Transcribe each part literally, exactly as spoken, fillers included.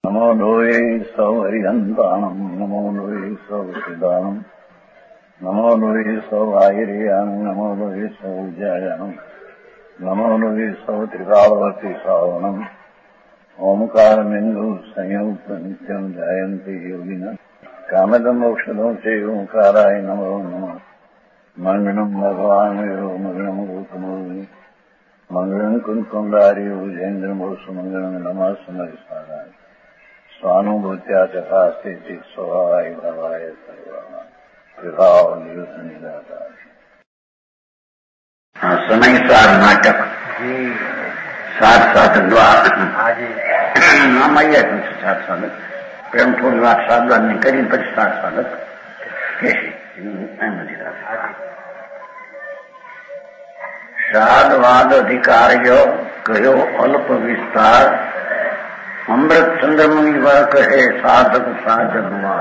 नमो लोये सौहरिहन्ताणम् नमो लोये सौहृदानम् नमो लोये सौभागिर्यानम् नमो लोये सौजायानम् नमो लोये सौत्रिकावती सावनम् ओंकारमिन्दु संयुक्त नित्यम् जायन्ति योगिनः कामदम् मोक्षदम् च ओंकाराय नमो नमः मङ्गलम् भगवान् वीरो मङ्गलम् रूपमोहि मङ्गलम् कुन्कुण्डारि भुजेन्द्रमोसु मङ्गलम् नमः समरिसाराय स्वानुभूत्या तथा स्थिति स्वभावाय भवाय सर्वभाव निदाता समय सार नाटक सात सात द्वार આમ આવ્યા સાત સ્વાગત પ્રેમ થોડી વાત સાદવાની કરીને પછી સાત સ્વાગત કહેશે એમ નથી રાખતા. સાદવાદ અધિકાર્ય કયો અલ્પ વિસ્તાર अमृत चंद्रमणि वह कहे साधक साधक हुआ.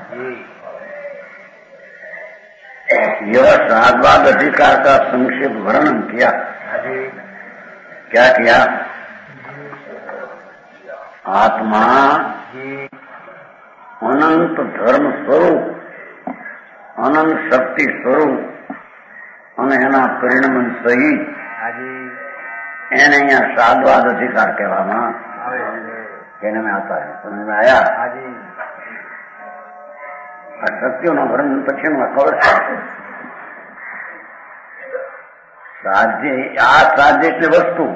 यह साधवाद अधिकार का संक्षिप्त वर्णन किया. क्या किया? आत्मा अनंत धर्म स्वरूप अनंत शक्ति स्वरूप અને એના પરિણમન સહિત એને અહીંયા સાધવાદ અધિકાર કહેવામાં कहने में आता है. समझ में आया? शक्तियों न वर्णन पक्षी में खबर साध्य आ साध्य से वस्तु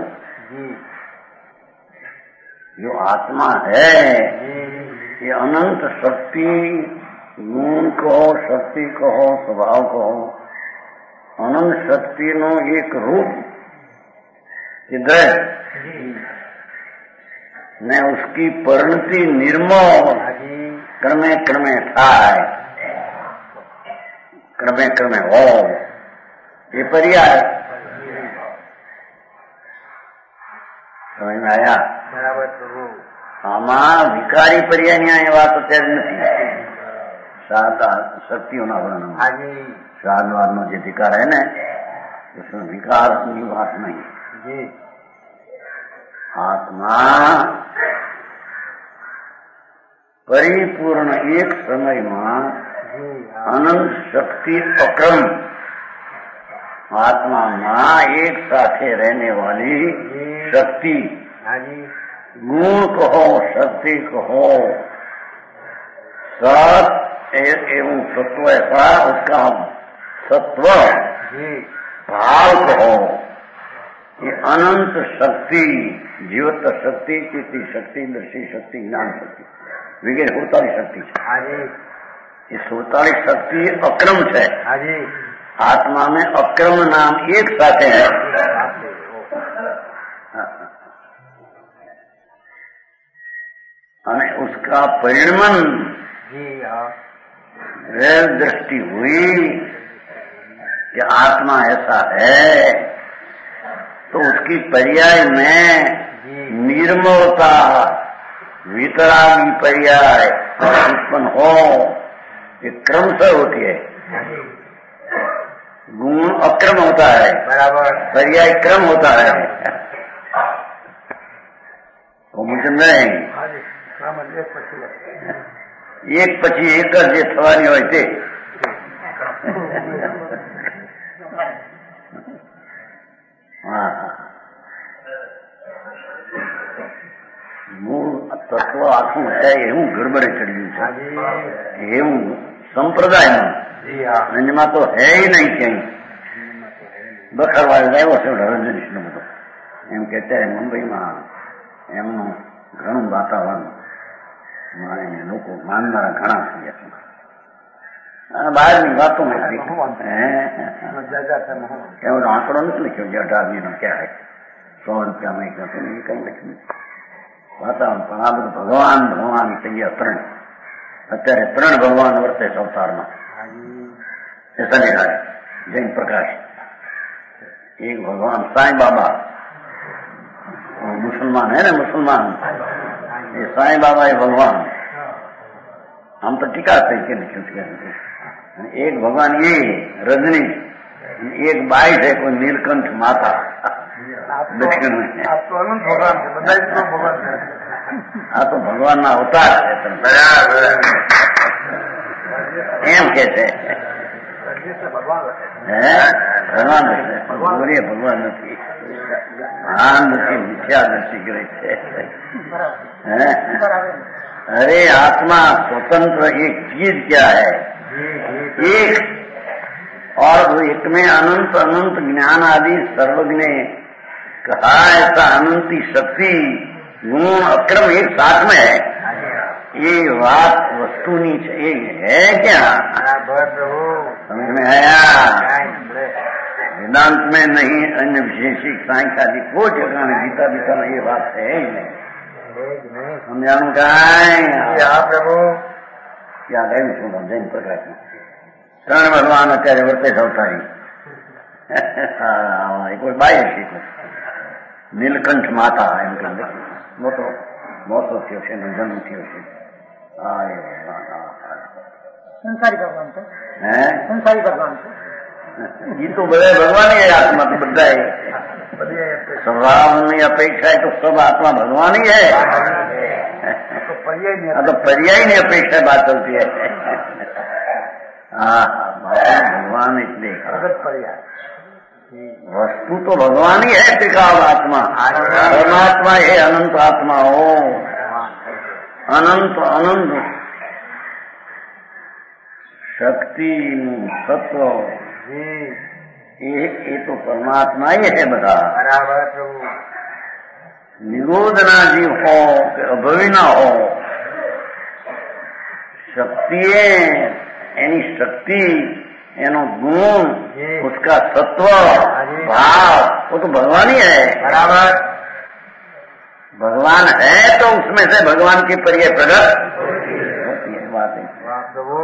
जो आत्मा है ये अनंत शक्ति गुण कहो शक्ति कहो स्वभाव कहो अनंत शक्ति नो एक रूप हृदय ने उसकी परिणति निर्मोह क्रमे क्रमे थाय क्रमे क्रमे हो ये पर्याय समझ में आया? आमा विकारी पर्याय ये बात અત્યારે નથી. साधा शक्तिओं ना वर्णन साधवाद नो जो अधिकार है ने उसमें विकार की बात नहीं. आत्मा परिपूर्ण एक समय में अनंत शक्ति अक्रम आत्मा में एक साथे रहने वाली शक्ति गुण कहो शक्ति कहो सत एवं सत्व ऐसा उसका सत्व भाव कहो ये अनंत शक्ति जीवत शक्ति चित्ती शक्ति दृष्टि शक्ति ज्ञान शक्ति वगैरह सुड़तालीस शक्ति है. ये सुड़तालीस शक्ति अक्रम है. आत्मा में अक्रम नाम एक साथ है. અને उसका परिणमन दृष्टि हुई कि आत्मा ऐसा है तो उसकी पर्याय में निर्मलता वितरागी पर्याय उत्पन्न हो ये क्रम से होती है. गुण अक्रम होता है बराबर पर्याय क्रम होता है. तो मुझे नहीं एक पछी एक जे थवानी होय ते મૂળ તત્વ આખું છે એવું ગડબડે ચડ્યું છે એવું સંપ્રદાયમાં એમાં તો હે નહીં ક્યાંય બખરવાડ આવ્યો છે રજનીશ નો બધો એમ કે અત્યારે મુંબઈમાં એમનું ઘણું વાતાવરણ લોકો માનનારા ઘણા થઈ ગયા અને બહારની વાતો એવો આંકડો નથી લખ્યો જે અઢારમી નો ક્યાં સો રૂપિયામાં એક હતો ને એ કઈ લખ્યું વાતાવરણ પણ આ બધું ભગવાન ભગવાન થઈ ગયા ત્રણ અત્યારે ત્રણ ભગવાન વર્તે છે અવતારમાં એ શનિરાજ જૈન પ્રકાશ એક ભગવાન સાંઈ બાબા मुसलमान है ना मुसलमान ये साईं बाबा है भगवान हम तो टीका तरीके लिखे एक भगवान ये रजनी एक बाई है कोई नीलकंठ माता दक्षिण में आप तो अनंत भगवान है भगवान આ તો ભગવાનના અવતાર છે. બરાબર એમ કે છે. હે ભગવાન છે, ભગવાન નથી, ભાન નથી, મિથ્યા દર્શી કરે છે. अरे आत्मा स्वतंत्र एक चीज क्या है? एक और एक में अनंत अनंत ज्ञान आदि सर्वज्ञ कहा. ऐसा अनंती शक्ति गुण अक्रम एक साथ में है. ये बात वस्तु नहीं है क्या? समझ में आया? वेदांत में नहीं, अन्य विशेषिक सांख्य आदि कोई जगह में गीता गीता में ये बात है ही नहीं. સમજાણું કાંઈ પ્રભુ યાદ આવ્યું છું જૈન પ્રકાશ ત્રણ ભગવાન અત્યારે વર્તે અવતારી. કોઈ બાઈ હશે નીલકંઠ માતા એમ કે મોટો મોટો થયો છે એનો જન્મ થયો છે. સંસારી ભગવાન છે. હે સંસારી ભગવાન છે. એ તો બધા ભગવાન આત્મા તો બધા स्वभावની अपेक्षा है तो सब आत्मा भगवान ही है. तो पर्याय ની अपेक्षा बात चलती है. हाँ भगवान इसलिए वस्तु तो भगवान ही है. त्रिकाल आत्मा परमात्मा है. अनंत आत्मा हो, अनंत अनंत शक्ति सत्व ये तो परमात्मा ही है બધા. બરાબર પ્રભુ. નિરોધના જીવ हो કે અભવી ના हो, शक्तिए एनी शक्ति एनो गुण उसका सत्व भाव वो तो भगवान ही है. बराबर. भगवान है तो उसमें से भगवान की पर्याय प्रकट होती है. बात है प्रभु.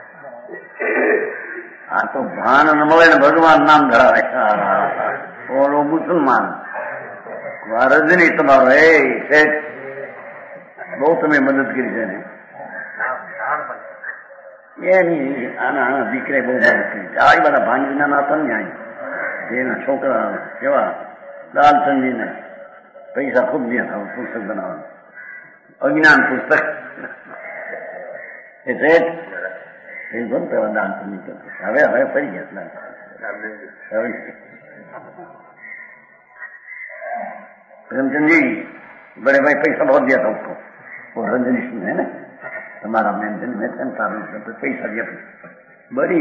हाँ तो भान न મળે ને ભગવાન નામ ધરાવે. ઓલો મુસલમાન રજની તમારો એ બહુ તમે મદદ કરી છે ને એની આના આના દીકરે બહુ મદદ કરી. આ બધા ભાંજીના નાતા ને એના છોકરા કેવા લાલચંદજીને પૈસા ખૂબ દે હતા પુસ્તક બનાવવાનું, અજ્ઞાન પુસ્તક એટલે એ પણ પેલા દાન પુણ્ય કરતો. હવે હવે ફરી ગયા प्रेमचंद जी. बड़े भाई पैसा बहुत दिया था उसको, वो रंजनीश में है ना हमारा मेन दिन में पैसा दिया बड़ी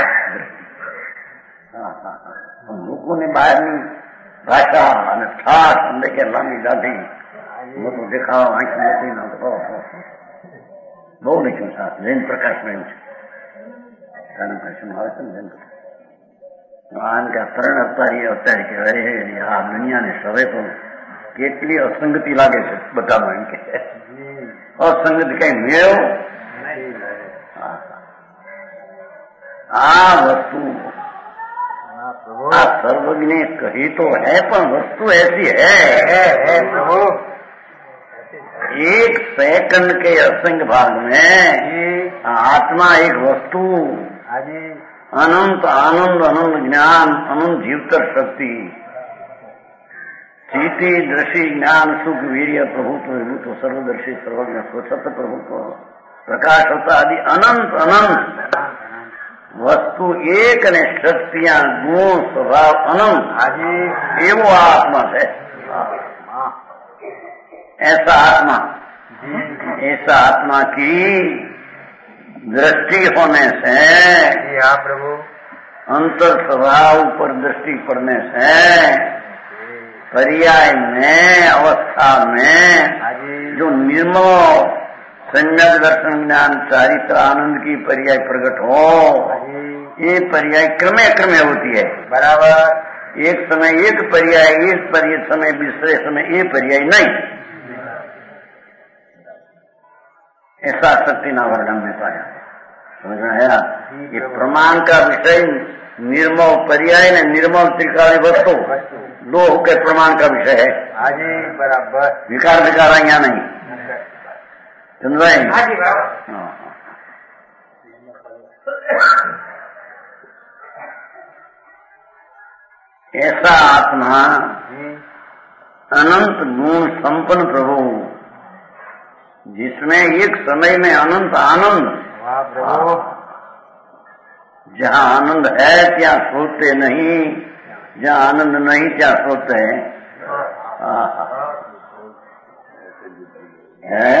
हाँ हाँ हाँ लोगों ने बाहर भाषा અને ઠાઠ અંદર કે લાંબી દાઢી મોટું દેખાવ આંખ મોટી ના બહુ લખ્યું સાહેબ. જૈન પ્રકાશ માં એવું છે. કારણ પ્રશ્ન આવે છે ને જૈન આન કે ત્રણ અવતારી અવતારી કહેવાય. આ દુનિયાને સવે તો કેટલી અસંગતિ લાગે છે બધામાં. એમ કે અસંગતિ કઈ મેળ આ વસ્તુ सर्वज्ञ कही तो है पर वस्तु ऐसी है. प्रभु एक सेकंड के असंग भाग में आत्मा एक वस्तु, अनंत आनंद अनंत ज्ञान अनंत जीवतर शक्ति, चीति दृष्टि ज्ञान सुख वीर्य प्रभुत्व विभुत्व सर्वदर्शी सर्वज्ञ स्वच्छता प्रभुत्व प्रकाश होता आदि अनंत अनंत वस्तु एक ने शक्तियां गुण स्वभाव अनंत एवं आत्मा है. ऐसा आत्मा ऐसा आत्मा की दृष्टि होने से प्रभु अंतर स्वभाव पर दृष्टि पड़ने से पर्याय में अवस्था में जो निर्मल सम्यक दर्शन ज्ञान चारित्र आनंद की पर्याय प्रकट हो, ये पर्याय क्रमे क्रमे होती है. बराबर. एक समय एक पर्याय, एक पर्याय समय दूसरे समय ये पर्याय नहीं. ऐसा शक्ति ना वर्णन में पाया. समझ में आया? ये प्रमाण का विषय निर्मल पर्याय ने निर्मल त्रिकाली वस्तु दो के प्रमाण का विषय है. हाजी बराबर. विकार विकार यहाँ नहीं. हाजी बराबर. ऐसा आत्मा अनंत गुण संपन्न प्रभु जिसमें एक समय में अनंत आनंद। वाह प्रभु। जहाँ आनंद है क्या सोते नहीं, जहाँ आनंद नहीं क्या सोते हैं। है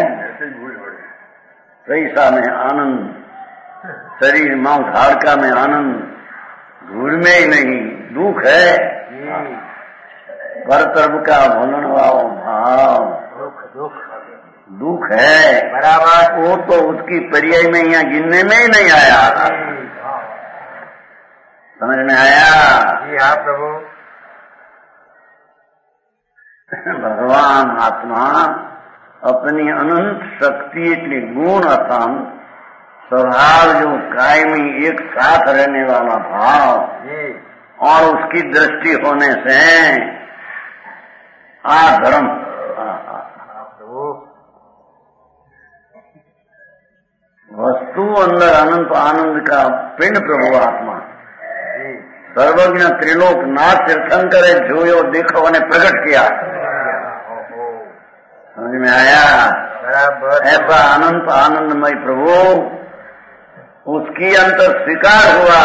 पैसा में आनंद, शरीर मांस हाड़का में आनंद, घूर में ही नहीं दुख है। पर तरफ का भलन वाओ भाव दुख दुख दुख है बराबर। वो तो उसकी पर्याय में यहाँ गिनने में ही नहीं आया। समझ में आया? जी हाँ प्रभु। भगवान आत्मा अपनी अनंत शक्ति के गुण अथान स्वभाव जो कायमी एक साथ रहने वाला भाव जी और उसकी दृष्टि होने से आ धर्म वस्तु अंदर अनंत आनंद का पिंड प्रभु आत्मा सर्वज्ञ त्रिलोक नाथ तीर्थंकर जोयो देखो ने प्रकट किया। समझ में आया? बराबर। ऐसा अनंत आनंदमय प्रभु उसकी अंतर स्वीकार हुआ।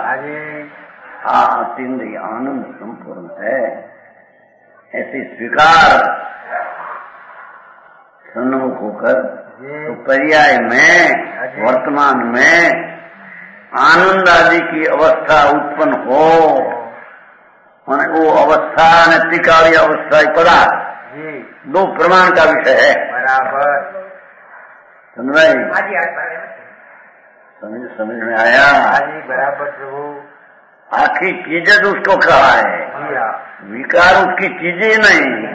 अतिंद आनंद संपूर्ण है ऐसे स्वीकार सन्मुख होकर तो पर्याय में वर्तमान में आनंद आदि की अवस्था उत्पन्न हो, माने वो अवस्था ने त्रिकाली अवस्था पदार्थ दो प्रमाण का विषय है। बराबर। समझ समझ समझ में आया? जी बराबर प्रभु। आखिर चीजें तो उसको कहा है, विकार उसकी चीजें नहीं।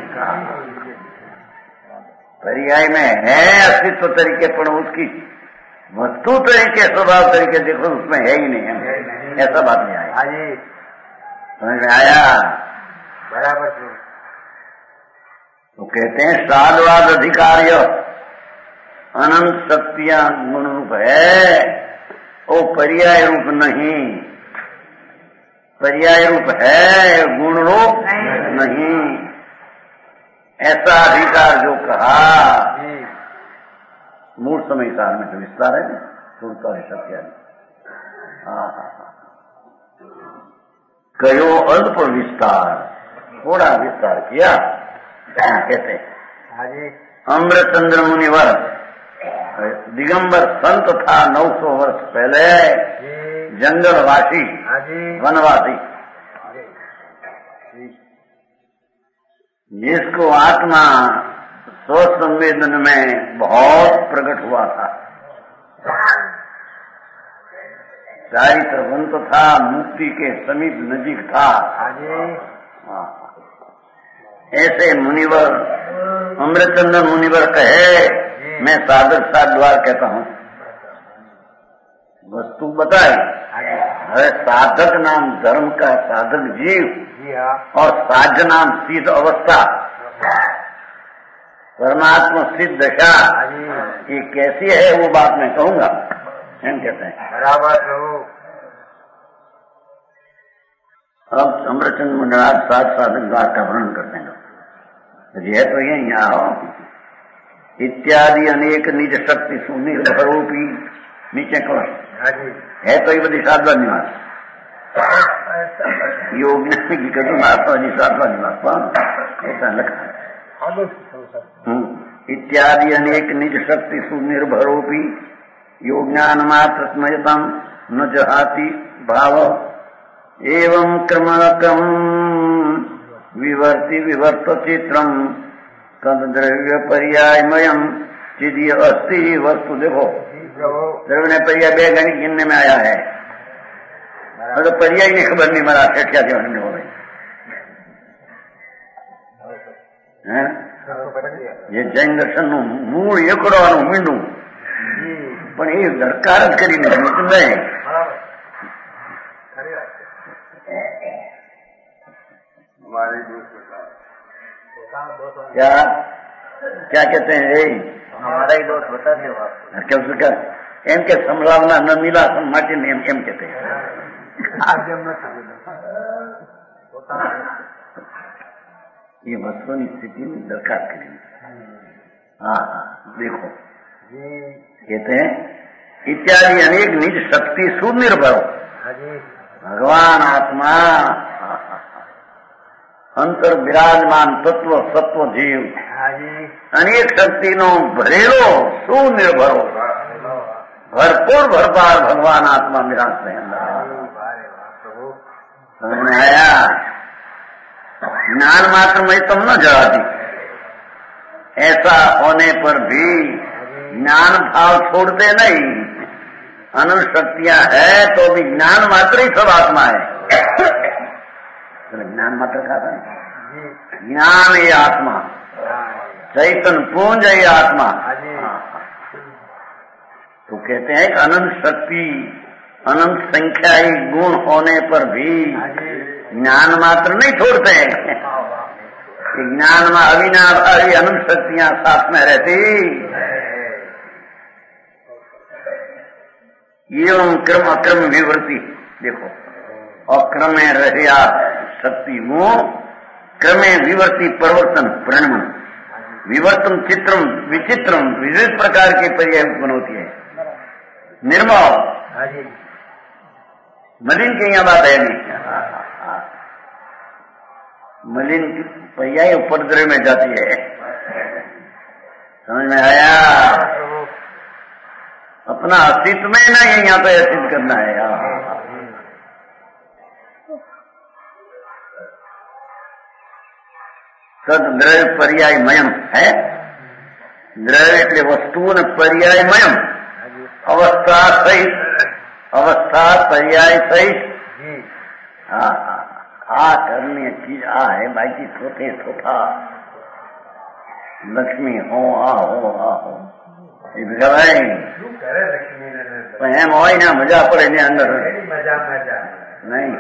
पर्याय में है अस्तित्व तरीके पर उसकी वस्तु तरीके स्वभाव तरीके देखो उसमें है ही नहीं है, ऐसा बात नहीं आया। जी समझ में आया? बराबर प्रभु। तो कहते हैं साधवाद अधिकार्य अनंत शक्तियां गुण रूप है, वो पर्याय रूप नहीं। पर्याय रूप है, गुण रूप नहीं। ऐसा अधिकार जो कहा मूल समय काल में तो विस्तार है, सुनता है सत्य। कयो अल्प विस्तार, थोड़ा विस्तार किया। कहते अमृतचंद्र मुनिवर दिगंबर संत था नौ सौ वर्ष पहले, जंगलवासी वनवासी, जिसको आत्मा स्वसंवेदन में बहुत प्रकट हुआ था, चारित्रवंत था, मुक्ति के समीप नजीक था। ऐसे मुनिवर अमृतचंद्र मुनिवर कहे, मैं साधक सात द्वार कहता हूँ। वस्तु बताए है साधक नाम धर्म का साधक जीव और साध्य नाम सिद्ध अवस्था, परमात्मा सिद्ध दशा। ये कैसी है वो बात मैं कहूंगा, हम कहते हैं। बराबर प्रभु। अब अमृतचंद्र मुनिराज सात साधक द्वार का वर्णन करते हैं। है तो ये यहाँ इत्यादि अनेक निज शक्ति सुनिर्भरोपी नीचे कौन है तो ये बड़ी साधवा निवास योग की कभी महात्मा जी साधवा निवास ऐसा लिखा है। इत्यादि अनेक निज शक्ति सुनिर्भरोपी योग ज्ञान मात्रमयतम न जहाति भाव एवं क्रमकम विवर्ति विवर्त चित्रम तद द्रव्य पर्यायमयम चिदीय अस्थि वस्तु। देखो द्रव्य पर्याय बे गणित गिनने में आया है, तो पर्याय की खबर नहीं मरा सेठिया जीवन में हो गई है। ये जैन दर्शन નું મૂળ એકડવાનું મીંડું પણ એ દરકાર જ કરીને નહીં। क्या क्या कहते हैं यही हमारा ही दोस्त होता है। क्या उसका एम के संभावना न मिला माटी ने एम कहते हैं। ये वस्तुની સ્થિતિની દરકાર કરી हाँ हाँ देखो कहते हैं इत्यादि अनेक निज शक्ति सुनिर्भर भगवान आत्मा अंतर विराजमान तत्व सत्व जीव अनेक शक्ति नो भरेलो सुनिर्भरो भरपूर भरपार भगवान आत्मा विराज है समझ में आया। ज्ञान मात्र में तुम न जड़ा दी ऐसा होने पर भी ज्ञान भाव छोड़ते नहीं। अनंत शक्तियां है तो भी ज्ञान मात्र ही सब आत्मा है। ज्ञान मात्र का था ज्ञान ये आत्मा चैतन्य पुंज ये आत्मा। तो कहते हैं कि अनंत शक्ति अनंत संख्या ही गुण होने पर भी ज्ञान मात्र नहीं छोड़ते हैं। ज्ञान में अविनाभावी अनंत शक्तियां साथ में रहती एवं क्रम अक्रम विवृत्ति। देखो अक्रमे रहिया शक्ति वो क्रमे विवर्ती परिवर्तन परिणमन विवर्तन चित्रम विचित्रम विविध प्रकार के पर्याय उत्पन्न होती है। निर्मल मलिन की यहाँ बात है नहीं। मलिन की पर्याय उपद्रव में जाती है। समझ में आया। अपना अस्तित्व में ना ये यहाँ पे सिद्ध करना है यार। तद द्रव्य पर्यायमयम है। द्रव्य એટલે વસ્તુ ને પર્યાયમયમ અવસ્થા સહિત अवस्था पर्याय सहित। हाँ हाँ आ करने चीज आ है बाकी छोटे छोटा लक्ष्मी हो आ हो आ हो भाई એમ હોય ને મજા પડે ને અંદર મજા મજા નહીં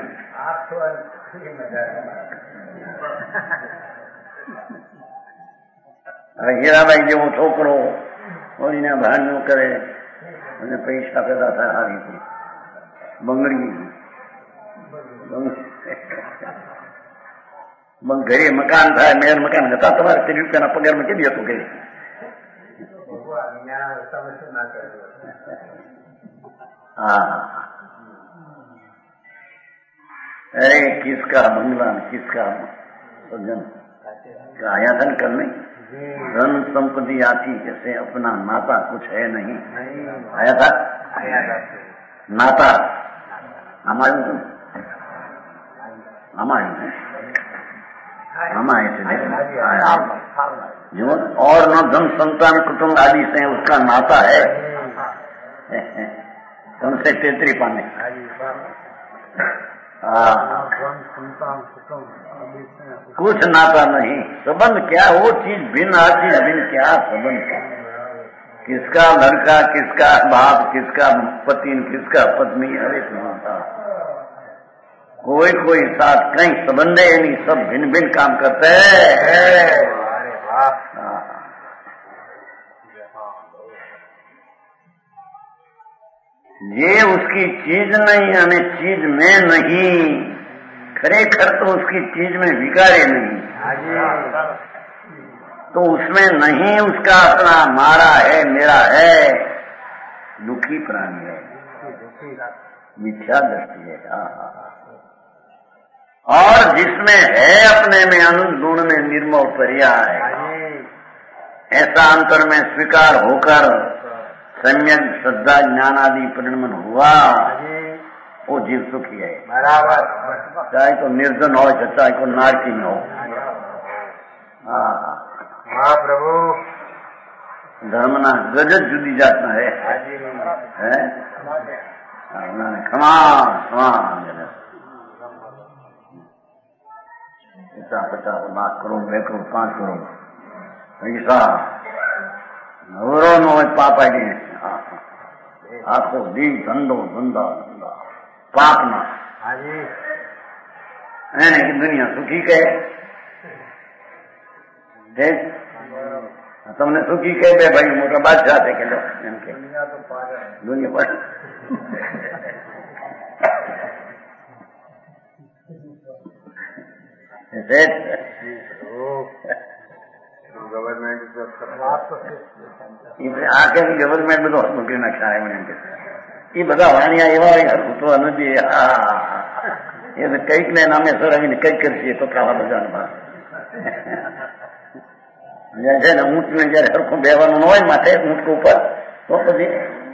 હવે હીરાબાઈ જેવો છોકરો હોઈને ભાન કરે અને પૈસા પેદા થાય આ રીતે બંગડી ઘરે મકાન થાય મેર મકાન હતા તમારે ત્રીસ રૂપિયાના પગારમાં કેટલી હતું કે हाँ अरे किसका बंगला किसका सज्जन आया धन करने धन संपत्ति आती जैसे अपना नाता कुछ है नहीं। आया था नाता हमारे हमारे हमारे जो और न धन संतान कुटुंब आदि से उसका नाता है उनसे तेतरी पाने। कुछ नाता नहीं संबंध क्या वो चीज भिन्न हर चीज भिन्न क्या संबंध किसका लड़का किसका बाप किसका पति किसका पत्नी अरे नाता कोई कोई साथ कहीं संबंध है नहीं सब भिन्न भिन्न काम करते हैं। ये उसकी चीज नहीं हमें चीज में नहीं खरेखर तो उसकी चीज में विकारे नहीं तो उसमें नहीं उसका अपना मारा है मेरा है दुखी प्राणी है मिथ्या दृष्टि है। और जिसमें है अपने में अनंत गुण में निर्मल पर्याय ऐसा अंतर में स्वीकार होकर सम्यक श्रद्धा ज्ञान आदि परिणमन हुआ वो जीव सुखी है बराबर चाहे तो निर्जन हो चाहे को नारकी में हो। हाँ प्रभु धर्मना गजत जुदी जातना है है क्षमा क्षमा पचास पचास लाख करोड़ બે કરોડ પાંચ કરોડ પૈસા નવરો નો પાપ આવી આખો દી ધંધો ધંધા ધંધા પાપ ના એને કે દુનિયા સુખી કહે તમને સુખી કહે બે ભાઈ મોટા બાદશાહ છે કે એમ કે દુનિયા પર गवर्नमेंट આખે ગવર્મેન્ટ બધો મૂકી નાખ્યા એમ એમ કે એ બધા વાણિયા એવા હરકુતવા નથી. એ કઈક ને નામે સરાવીને કઈક કરશે તો ખાવા બધા છે ને ઊંટ ને જયારે હરખું બેવાનું હોય માથે ઊંટ ઉપર તો પછી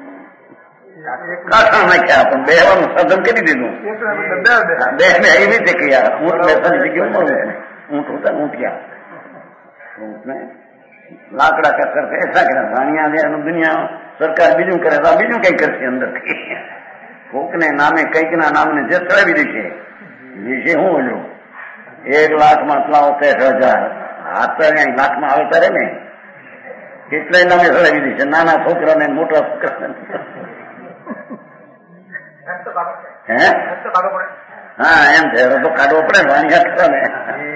કાઠા નાખ્યા પણ બેવાનું સાધન કરી દીધું. બે ને એવી રીતે કે યાર ઊંટ બેસવાની જગ્યા ઊંટ હોતા ઊંટિયા ઊંટ ને લાકડા કર કરકે ऐसा કરે રાણિયા ને દુનિયા સરકાર બીજું કરે તો બીજું કઈ કરશે અંદર કોક ને નામે કઈક ના નામને જે ચડાવી દેશે વિશે હું બોલું એક લાખ માં ત્રાસઠ હજાર હાથ લાખમાં આવે ત્યારે ને કેટલાય નામે ચડાવી દેશે નાના છોકરા ને મોટા છોકરા હે હા એમ છે તો કાઢવો પડે વાણિયા ખરા ને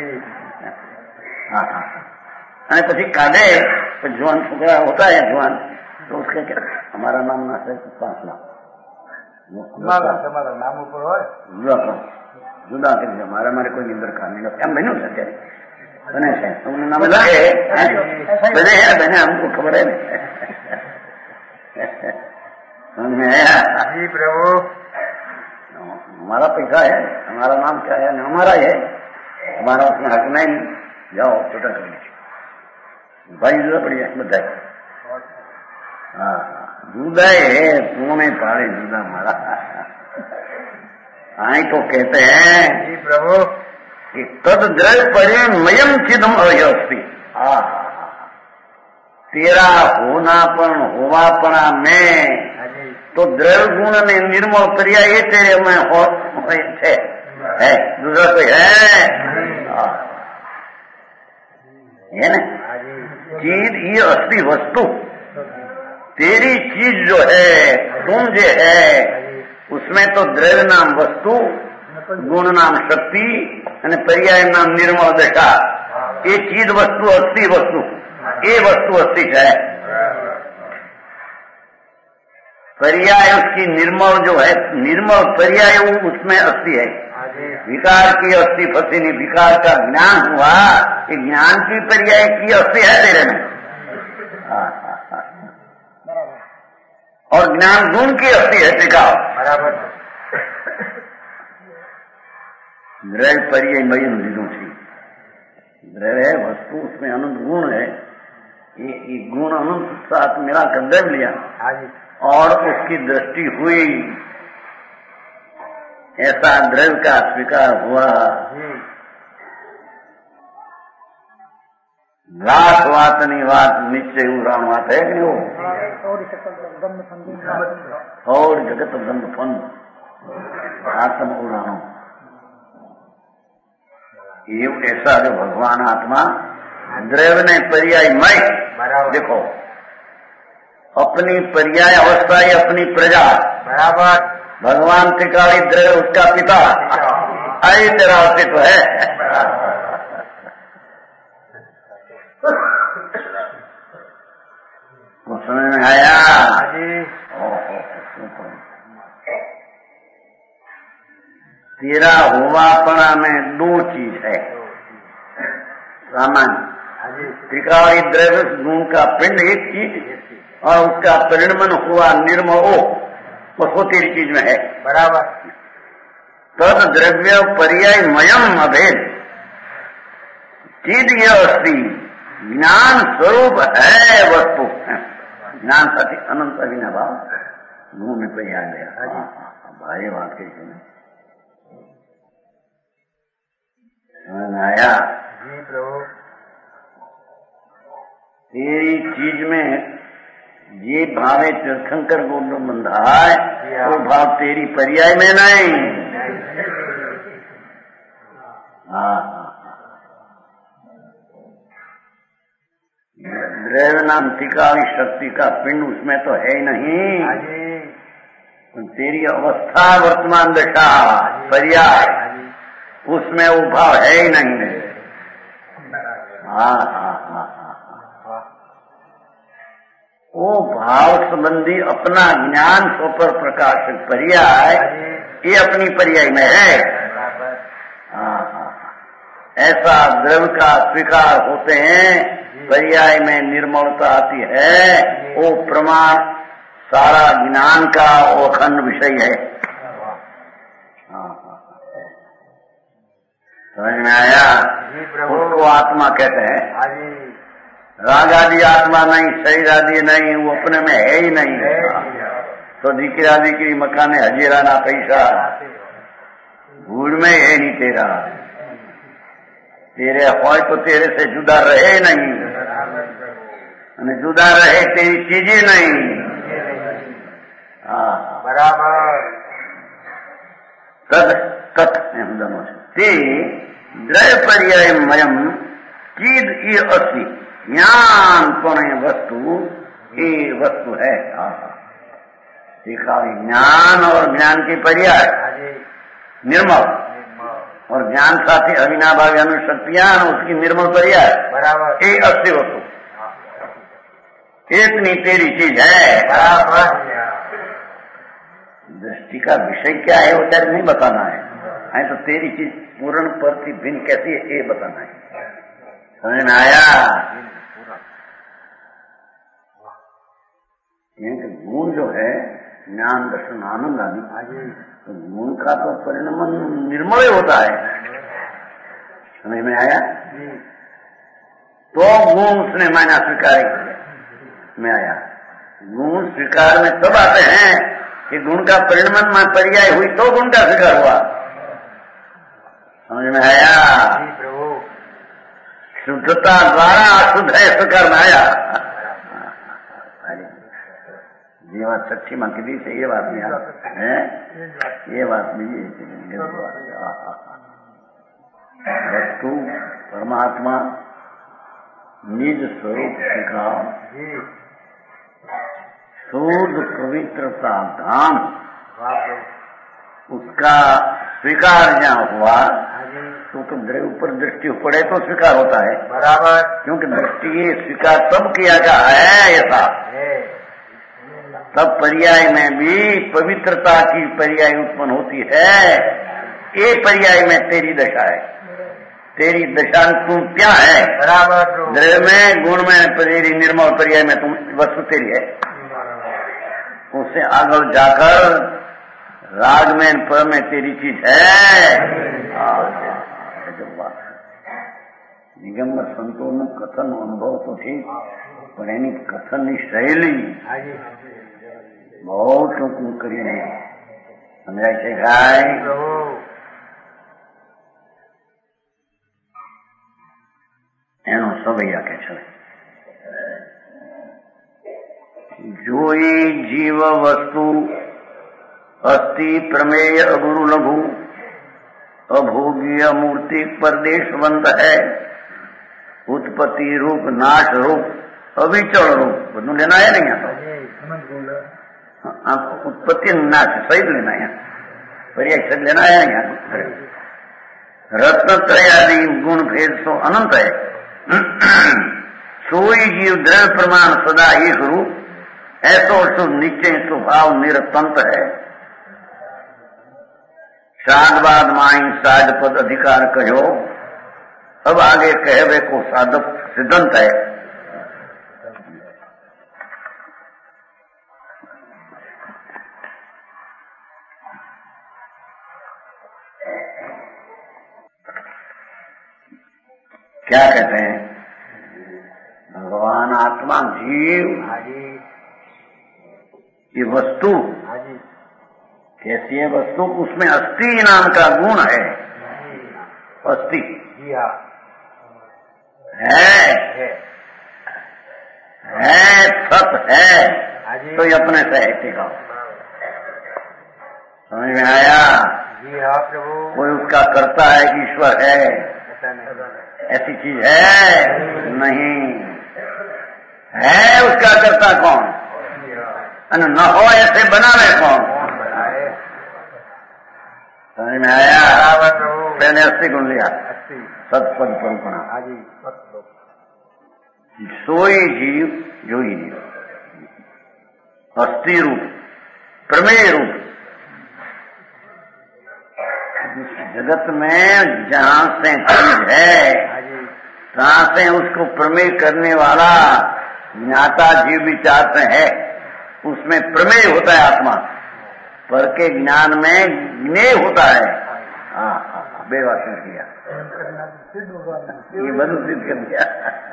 હા હા અને પછી કાઢે પછી જવાન છોકરા હોતા है जवान तो उसके क्या हमारा नाम ना है पांच लाख તમારા નામ ઉપર હોય જુદા જુદા કરી મારે મારે કોઈ અંદર ખાની નથી એમ બન્યું છે અત્યારે બને છે તમને નામ લાગે બને है बने हमको खबर है जी प्रभु हमारा पैसा है हमारा नाम क्या है हमारा है हमारा उसमें हक नहीं जाओ छोटा कर लीजिए भाई जुदा बढ़िया बताए हाँ जुदा है तूने पाड़े जुदा मारा आई तो कहते हैं जी प्रभु कि तद द्रव्य परिमयम चिदम अयस्ति तेरा होनापन होवापणा में तो द्रव्य गुण ने निर्मल पर्याय ये तेरे में हो है दूसरा कोई है है ना चीज ये असली वस्तु तेरी चीज जो है तुम जो है उसमें तो द्रव्य नाम वस्तु गुण नाम शक्ति અને પર્યાય નામ निर्मल दशा ये चीज वस्तु असली वस्तु ये वस्तु असली है पर्याय उसकी निर्मल जो है निर्मल पर्याय उसमें असली है विकार की अस्थि फंसी नहीं विकार का ज्ञान हुआ कि ज्ञान की पर्याय की अस्थि है तेरे में और ज्ञान गुण की अस्थि है टिकाओ बराबर द्रव्य पर्याय मयम लीधु थी द्रव्य है वस्तु उसमें अनंत गुण है ये, ये गुण अनंत साथ मिला कर द्रव्य लिया और उसकी दृष्टि हुई ऐसा द्रव्य का स्वीकार हुआ लाख वात नहीं बात निश्चय उड़ान बात है कि वो और जगत ब्रह्म फंद आत्म उड़ानो ये ऐसा जो भगवान आत्मा द्रव्य ने पर्यायमय देखो अपनी पर्याय अवस्था है अपनी प्रजा बराबर भगवान त्रिकाली द्रव्य उसका पिता आई तेरा अस्तित्व है वो समझ में आया तेरा हुआपणा में दो चीज है सामान्य त्रिकाली द्रव्य गुण का पिंड एक चीज और उसका परिणमन हुआ निर्मल वो तेरी चीज में है बराबर तद द्रव्य पर्याय मयम अभेद चीज ये अस्थि ज्ञान स्वरूप है वस्तु ज्ञान साथी अनंत अभिना भाव मुंह में पे आ गया भाई बात कैसे आया जी प्रभु तेरी चीज में ये भावे तीर्थंकर गोंड बंधाए वो भाव तेरी पर्याय में नहीं हाँ द्रव्य नाम टिकावी शक्ति का पिंड उसमें तो है ही नहीं तेरी अवस्था वर्तमान दशा पर्याय उसमें वो भाव है ही नहीं हाँ हाँ हाँ वो भाव संबंधी अपना ज्ञान स्वपर प्रकाशित पर्याय ये अपनी पर्याय में है हाँ हाँ ऐसा द्रव्य का स्वीकार होते हैं पर्याय में निर्मलता आती है, वो प्रमाण सारा ज्ञान का वो अखंड विषय है। समझ में आया? उसको आत्मा कहते हैं। राग आदि आत्मा नहीं, शरीर आदि नहीं, वो अपने में है ही नहीं। तो दिकरा दिकरी मकाने हजेराना पैसा भूल में है नहीं तेरा, तेरे होय तो तेरे से जुदा रहे नहीं, जुदा रहे तेरी चीजें नहीं। हाँ बराबर। तद तत् दोनों ते द्रव्य पर्याय मयम चीद ये अस्ति, ज्ञान कोने वस्तु ये वस्तु है। देखा, ज्ञान और ज्ञान के पर्याय निर्मल, और ज्ञान साथी अविनाभावी अनुशक्तियां उसकी निर्मल पर्याय बराबर। ये अस्ति वस्तु, इतनी तेरी चीज है। बराबर। दृष्टि का विषय क्या है वो तेरे नहीं बताना है, है तो तेरी चीज पूर्ण प्रति भिन्न कैसी है ये बताना है। समझ में आया? गुण जो है ज्ञान दर्शन आनंद आदि, तो गुण का तो परिणाम निर्मल होता है। समझ में आया? तो गुण उसने माना स्वीकार में आया। गुण स्वीकार में तब आते हैं कि गुण का परिणाम में पर्याय हुई तो गुण का स्वीकार हुआ। समझ में आया? शुद्धता द्वारा अशुद्ध है स्वीकार में आया। ये बात सच्ची मां की दी से ये बात नहीं है, ये बात नहीं है। वस्तु परमात्मा निज स्वरूप स्वीकार, शुद्ध पवित्रता धाम, उसका स्वीकार जहाँ हुआ तो तो ऊपर दृष्टि पड़े तो स्वीकार होता है। बराबर। क्योंकि दृष्टि स्वीकार तब किया जा है ऐसा, तब पर्याय में भी पवित्रता की पर्याय उत्पन्न होती है। ये पर्याय में तेरी दशा है, तेरी दशा तुम क्या है? बराबर। द्रव्य में, गुण में, तेरी निर्मल पर्याय में तुम वस्तु तेरी है। उससे आगे जाकर राग में पर में तेरी चीज है। निगम संतों નું કથન અનુભવ તો ઠીક, પણ એની કથનની શૈલી બહુ ટૂંકું કરીને સમજાય છે ભાઈ? એનો સવૈયા કે છે, જોઈ જીવ વસ્તુ અસ્થિ પ્રમેય અગુરુ લઘુ अभोग्य मूर्ति परदेशवंत है, उत्पत्ति रूप, नाश रूप, अविचल रूप, બધું લેना है नहीं यहाँ। उत्पत्ति नाश सही लेना है, पर्याय सही लेना है यहाँ। रत्नत्रयादि गुण भेद सो अनंत है, सोई जीव द्रव्य प्रमाण सदा एक रूप, ऐसो सो निश्चय स्वभाव निरतंत है। साधवाद माई साध पद अधिकार कहो, अब आगे कहवे को साधक सिद्धांत है। क्या कहते हैं? भगवान आत्मा जीव ये वस्तु कैसी है? वस्तु उसमें अस्थि नाम का गुण है। अस्थि है, है सत है, तो ये अपने से है। समझ में आया? जी हाँ प्रभु। कोई उसका करता है कि ईश्वर है, ऐसी चीज है नहीं। है उसका करता कौन? न हो ऐसे बनावे कौन? समझ में आया? पहले अस्सी गुण लिया, सतपद परंपरा। सोई जीव जो ही जीव, अस्थि रूप, प्रमेय रूप, जगत में जहां से चीज है कहाँ से उसको प्रमेय करने वाला ज्ञाता जीव विचार से है, उसमें प्रमेय होता है आत्मा, पर के ज्ञान में ज्ञेय होता है। हाँ हाँ बेवासन किया, ये बंद सिद्ध कर दिया।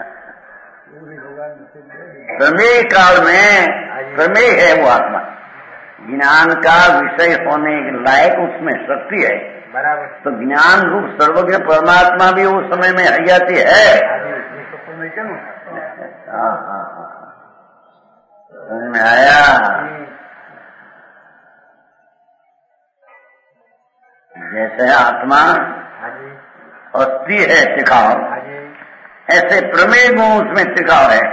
प्रमेय काल में प्रमेय है वो आत्मा, ज्ञान का विषय होने लायक उसमें शक्ति है। बराबर। तो ज्ञान रूप सर्वज्ञ परमात्मा भी उस समय में हयाती है। हाँ हाँ हाँ समझ में आया। जैसे आत्मा अस्थि है टिकाव, ऐसे प्रमेय गुण उसमें टिकाव है।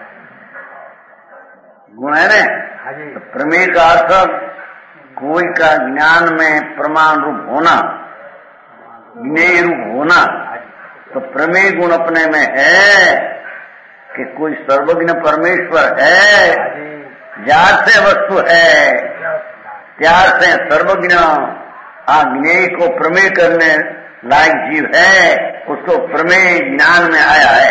गुण है न, तो प्रमेय का अर्थ कोई का ज्ञान में प्रमाण रूप होना, ज्ञेय रूप होना। तो प्रमेय गुण अपने में है कि कोई सर्वज्ञ परमेश्वर है, जार से वस्तु है, त्यार से सर्वज्ञ ज्ञेय को प्रमेय करने लायक जीव है, उसको प्रमेय ज्ञान में आया है।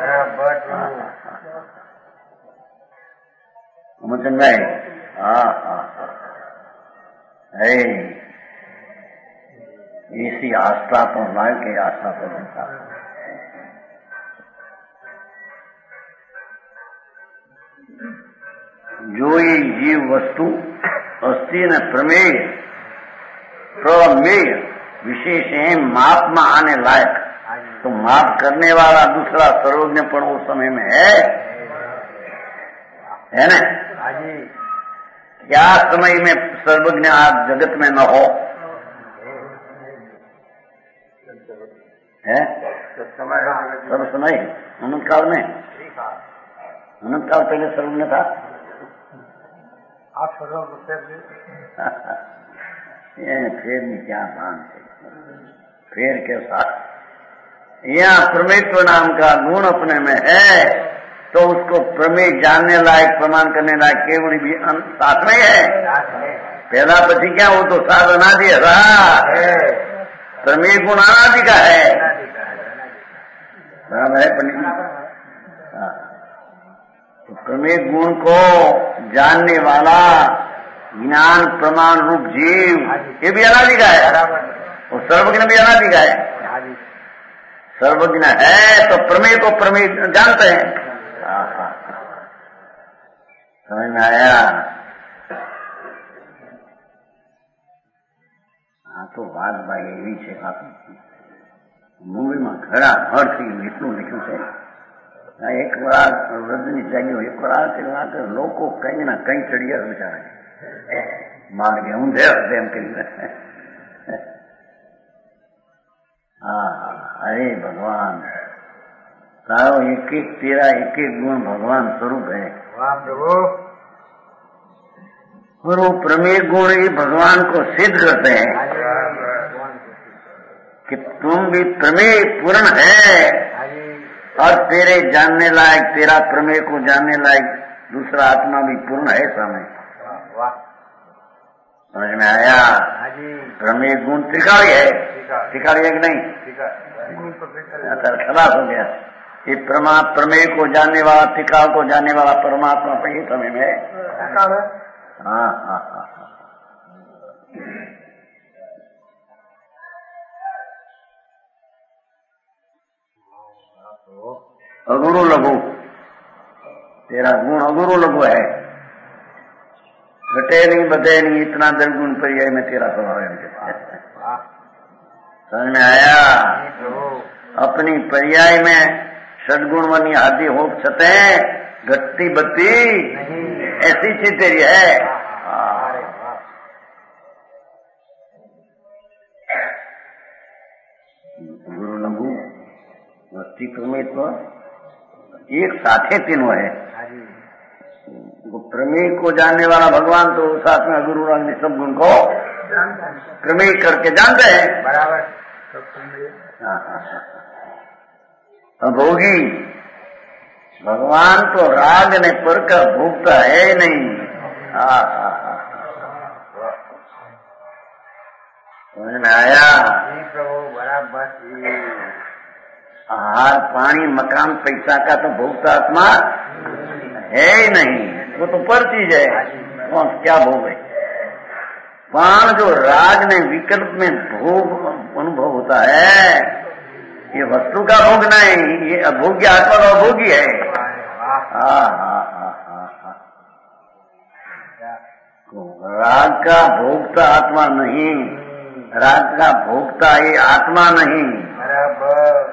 समझ में? हाँ हाँ है, इसी आस्था पर लाए के आस्था पर रहता। जो ये जीव वस्तु अस्थि न प्रमेय प्रमेय विशेष है, माप में आने लायक, तो माप करने वाला दूसरा सर्वज्ञ पण उस समय में है, है ना? क्या समय में सर्वज्ञ आज जगत में न हो है? सर्व समय अनंत काल में, अनंत काल पहले सर्वज्ञ था। आप ये फिर नहीं क्या भान फिर के साथ यहाँ प्रमेयत्व नाम का गुण अपने में है, तो उसको प्रमेय जानने लायक प्रमाण करने लायक केवल भी साथ में है। पहला पति क्या, वो तो साधनादि रहा, प्रमेय गुण अनादि का है। बराबर है पंडित? तो प्रमेय गुण को जानने वाला ज्ञान प्रमाण रूप जीव, ये भी अनादि का है, और सर्वज्ञ भी अनादि का है। सर्वज्ञ है तो प्रमेय को प्रमेय जानते हैं। समझ में आया? हाँ तो વાત ભાઈ એવી છે, મૂવીમાં ઘણા હળથી એટલું લખ્યું છે। એક વાર રજની જાગ્યો, એક વાર લાગે લોકો કઈ ના કઈ ચડિયા વિચારે માર્ગે ઊંધે હશે એમ કરીને। હા અરે ભગવાન તારો એક એક તેરા एक एक गुण भगवान स्वरूप है। वाह प्रभु। और वो प्रमेय गुण ही भगवान को सिद्ध करते हैं कि तुम भी प्रमेय पूर्ण है, और तेरे जानने लायक, तेरा प्रमेय को जानने लायक दूसरा आत्मा भी पूर्ण है समय। समझ में आया? प्रमेय गुण त्रिकाली है, त्रिकाली है कि नहीं? खलास हो गया। ये प्रमा प्रमेय को जानने वाला, त्रिकाल को जानने वाला परमात्मा पर ही समय में है। हाँ हाँ हाँ अगुरु लघु, तेरा गुण अगुरु लघु है, घटे नहीं बधे नहीं, इतना दुर्गुण पर्याय में तेरा स्वभाव है। समझ में आया? अपनी पर्याय में सदगुण वनी आदि हो सकते, घटती बत्ती ऐसी चीज तेरी है। गुरु लघु वस्ती प्रमेय एक साथे तीनों है। वो प्रमेय को जानने वाला भगवान तो साथ में गुरु रंग सब गुण को प्रमेय करके जानते हैं। बराबर। भोगी भगवान तो राग ने पर का भोगता है नहीं। समझ में आया? प्रभु बराबर। आहार पानी मकान पैसा का तो भोगता आत्मा है ही नहीं, वो तो पर चीज है, कौन क्या भोग है। पान जो राग में विकल्प में भोग अनुभव होता है, ये वस्तु का भोग नहीं, ये अभोग्य आत्मा का अभोगी है। हाँ हाँ हाँ हाँ हाँ, राग का भोगता आत्मा नहीं, राग का भोगता ये आत्मा नहीं। बराबर।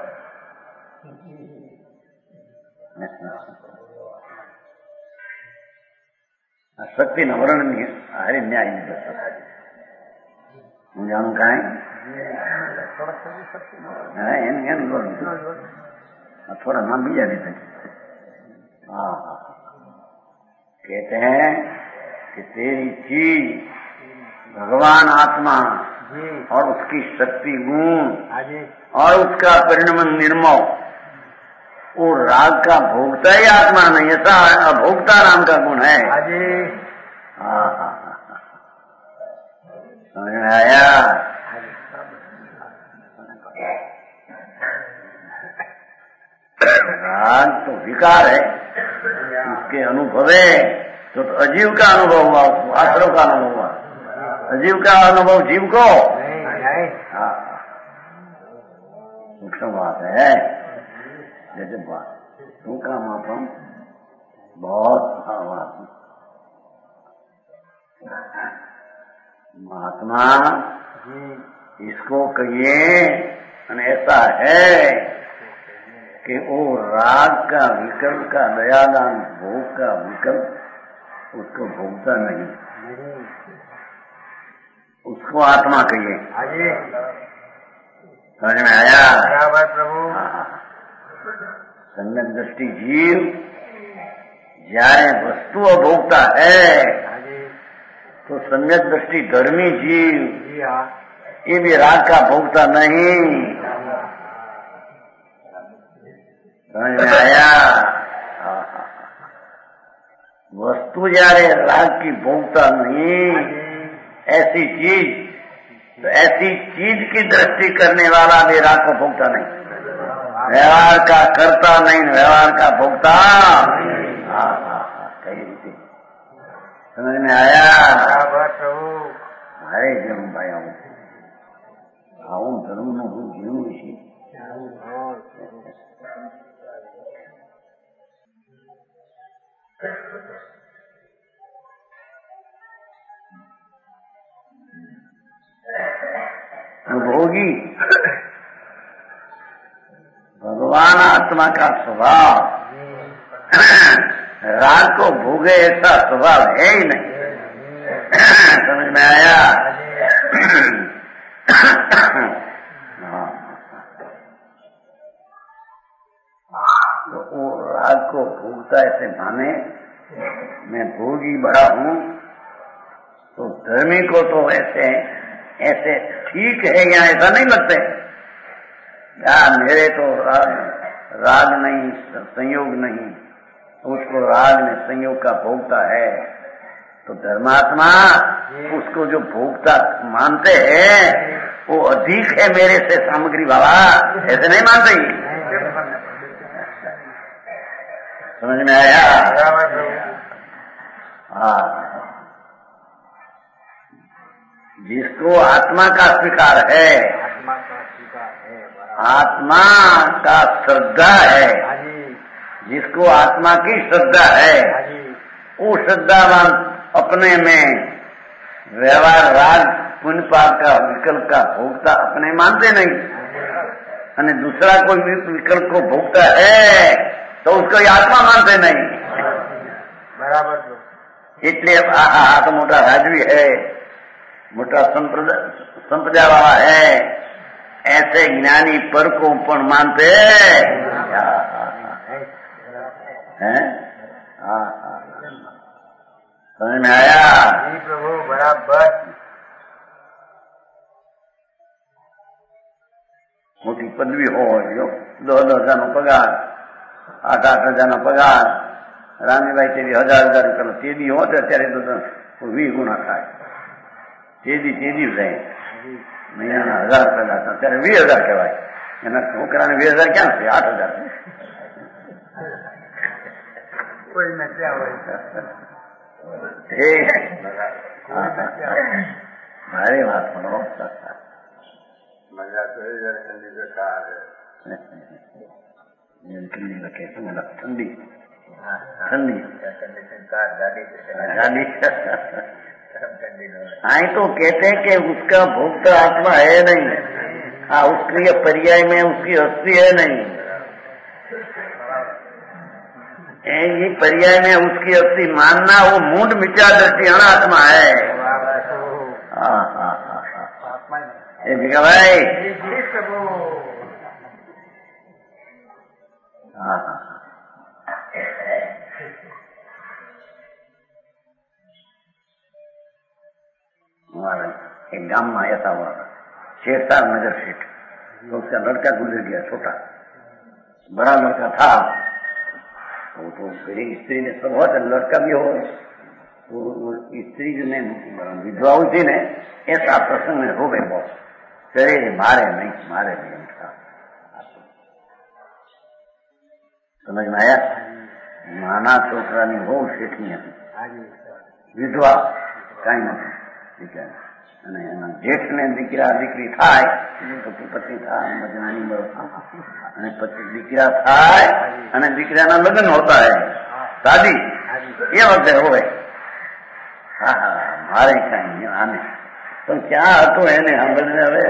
शक्ति न वर्ण हरे न्याय नहीं कर सकता। હું જાણું કાંઈ थोड़ा नाम भी जाने थे। हाँ कहते हैं कि तेरी चीज भगवान आत्मा और उसकी शक्ति गुण और उसका परिणाम निर्मोह, वो राग का भोगता ही आत्मा नहीं, ऐसा अभोक्ता नाम का गुण है। हाँ हाँ हाँ, समझ में आया। राग तो विकार है, उसके अनुभव है तो, तो अजीव का अनुभव हुआ, उसको आश्रव का अनुभव हुआ। अजीव का अनुभव जीव को, हाँ सूक्ष्म बात है। जैसे बात तू का मापन बहुत बात, महात्मा इसको कहिए ऐसा है कि वो राग का विकल्प का दयादान भोग का विकल्प उसको भोगता नहीं, उसको आत्मा कहिए। समझ में आया प्रभु। सम्यक दृष्टि जीव જ્યારે वस्तु अभोक्ता है तो सम्यक दृष्टि धर्मी जीव ये भी राग का भोगता नहीं। समझ में आया। वस्तु जारे राग की भोगता नहीं, ऐसी चीज तो ऐसी चीज की दृष्टि करने वाला भी राग को भोगता नहीं, व्यवहार का करता नहीं, व्यवहार का भोगता। हाँ हाँ हाँ, कही रीति समझ में आया। अरे जम भाई आऊं આવું ધર્મનું હું જીવું છે। भोगी भगवान आत्मा का स्वभाव राग को भोगे ऐसा स्वभाव है ही नहीं। समझ में आया। तो वो राग को भोगता ऐसे माने मैं भोगी बड़ा हूँ, तो धर्मी को तो ऐसे ऐसे ठीक है या ऐसा नहीं लगते। या मेरे तो राग राग नहीं, संयोग नहीं, उसको राग में संयोग का भोगता है, तो धर्मात्मा उसको जो भोगता मानते हैं वो अधिक है मेरे से सामग्री वाला, ऐसे नहीं मानते ही। समझ में आया। हाँ, जिसको आत्मा का स्वीकार है, आत्मा का श्रद्धा है, जिसको आत्मा की श्रद्धा है, वो श्रद्धावान अपने में व्यवहार राग पुण्य पाप का विकल्प का भोगता अपने मानते नहीं, और दूसरा कोई विकल्प को भोगता है तो उसको आत्मा मानते नहीं। बराबर। इसलिए आ तो मोटा राजवी है, मोटा संप्रदाय वाला है, ऐसे ज्ञानी पर को पण मानते हैं। समझ में आया। जी प्रभु बराबर। मोटी पदवी हो जो दो दो हजार नो पगार, आठ आठ हजार नो पगार, रामीभाई तेरी हजार हजार રૂપિયા તેદી હોત અત્યારે તો વીસ ગુણા થાય। તેદી તેદી જાય મહિનાના હજાર રૂપિયા હતા, અત્યારે વીસ હજાર કહેવાય। એના છોકરાને વીસ હજાર ક્યાં છે? આઠ હજાર કોઈને ક્યાં હોય? મારી વાત સુનો. મજા તો ઠંડી બેઠા ઠંડી ठंडी गाड़ी हाँ तो कहते हैं कि उसका भोक्ता आत्मा है नहीं, हाँ उसके पर्याय में उसकी अस्थि है नहीं, ये पर्याय में उसकी अस्थि मानना वो मूड मिथ्या दृष्टि अनात्मा है। हाँ हाँ हाँ हाँ ये भिका भाई हाँ हाँ एक गांव में ऐसा हुआ था, शेरसार नगर सेठ, तो उसका लड़का गुजर गया, छोटा बड़ा लड़का था, तो तो मेरी स्त्री ने सब हो, लड़का भी हो, तो स्त्री ने विधवा थी ने ऐसा प्रसंग में हो गए बहुत, चले मारे नहीं मारे नहीं उनका समझ में आया। नाना छोकरा नहीं हो सेठ नहीं विधवा कई नहीं અને એના જેઠને દીકરા દીકરી થાય પતિ પતિ થાય મજનાની અને પછી દીકરા થાય અને દીકરાના લગ્ન હોતા હે શાદી એ વખતે હોય હા હા મારે કઈ આને પણ ક્યાં હતું એને સાંભળીને હવે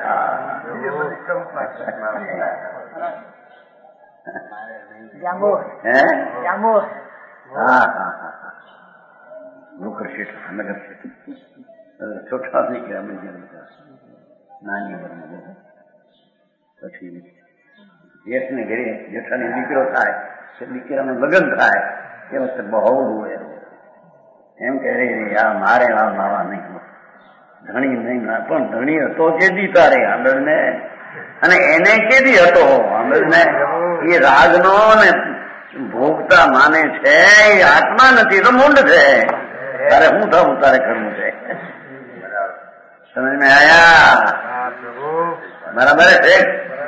હે હા હા હા નોકર શેઠ નગર શેઠ छोटा દીકરા નાની ઉંમરમાં પછી જેઠને ઘરે જેઠાની દીકરો થાય દીકરાનું લગ્ન થાય એ વખતે બહુ રોવે એમ કે આ મારે આ માવા નહીં ધણી નહીં પણ ધણી હતો કેદી તારે આંબળને અને એને કેદી હતો આંબળને એ રાગનો ને ભોગતા માને છે એ આત્મા નથી તો મૂંડ છે તારે શું થવું તારે કરવું છે समझ में आया बराबर है ठीक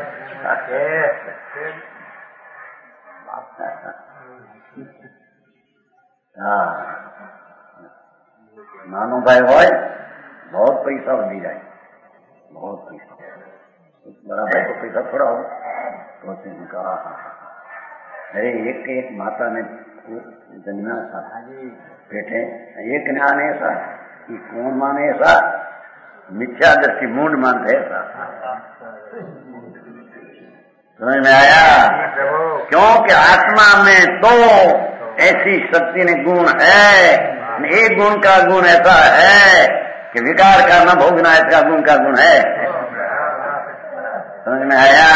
हाँ नानो भाई हो बहुत पैसा वधी जाए बहुत पैसा बड़ा भाई को पैसा थोड़ा हो तो कहा अरे एक एक माता ने जन्मा था बेटे एक ज्ञान ऐसा कि कौन माने ऐसा मिथ्या दृष्टि मूड मानते ऐसा समझ में आया। क्योंकि आत्मा में तो ऐसी शक्ति ने गुण है, एक गुण का गुण ऐसा है कि विकार का न भोगना इसका गुण का गुण है। समझ में आया।